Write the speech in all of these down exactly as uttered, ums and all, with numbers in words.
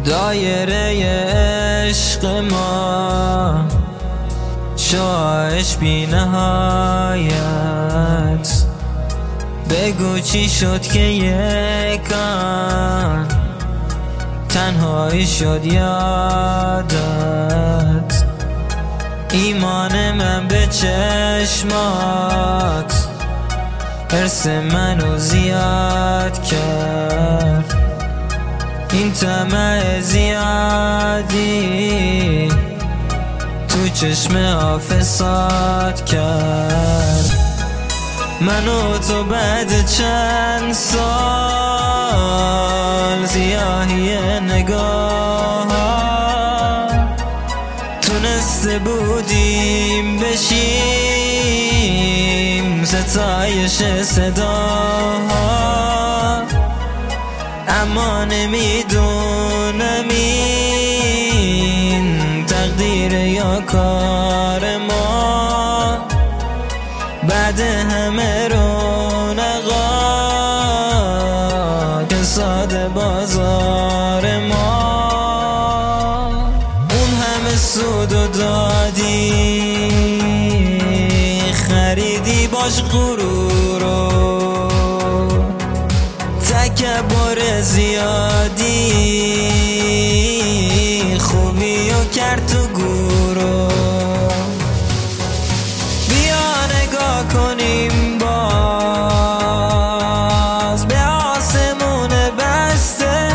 دایره عشق ما شاهش بی نهایت. بگو چی شد که یکان تنهایی شد یادت. ایمان من به چشمات حرص منو زیاد کرد. این طمع زیادی تو چشم ها فساد کرد. من و تو بعد چند سال سیاهی نگاه تونسته بودیم بشیم ستایش صداها. اما نمیدونم این تقدیر یا کار ما. بعد همه رونقا که ساده بازار ما. اون همه سود و دادی خریدی باش غرورو. تکبر زیادی خوبی و کرد تو گورو. بیا نگاه کنیم باز به آسمون بسته.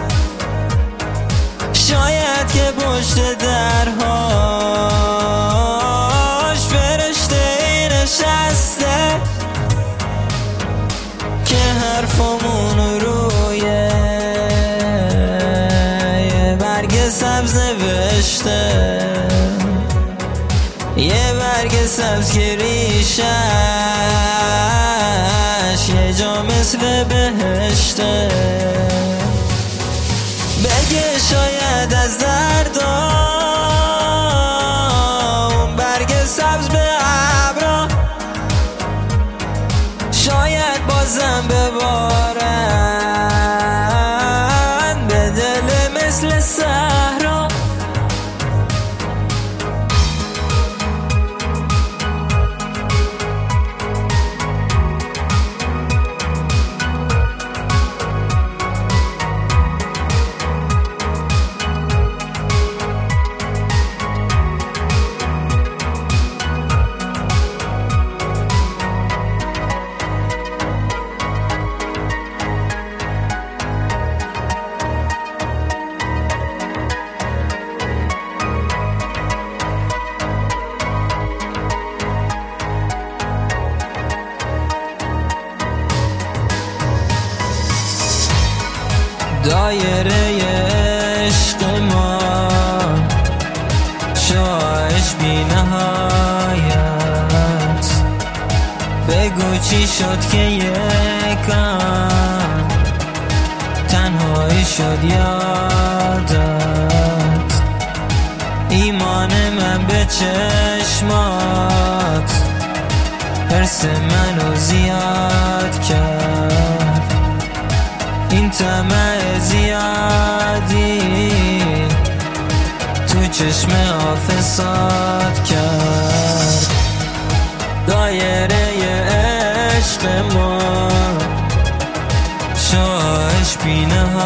شاید که پشت درهاش فرشته نشسته که حرفمون روی یه برگ سبز نوشته. یه برگ سبز که ریشش یه جا مثل بهشته. بگه شاید از دردام برگ سبز به ابرا شاید بازم ببارن به دل مثل صحرا. دایره عشق ما شاهش بی نهایت. بگو چی شد که یکان تنهایی شد یادت. ایمان من به چشمات حرص منو زیاد کرد. این طمع زیادی تو چشم ها فساد کرد. دایره عشق ما شاهش بی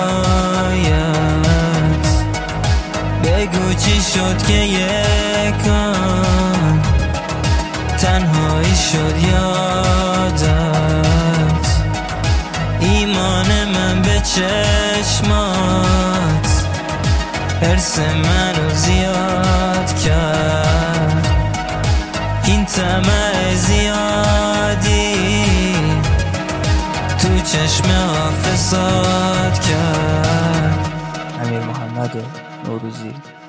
نهایت. بگو چی شد که یکان تنهایی شد یادت. ایمان من به چشمات حرص منو زیاد کرد. این طمع زیادی تو چشم ها فساد کرد. امیر محمد نوروزی.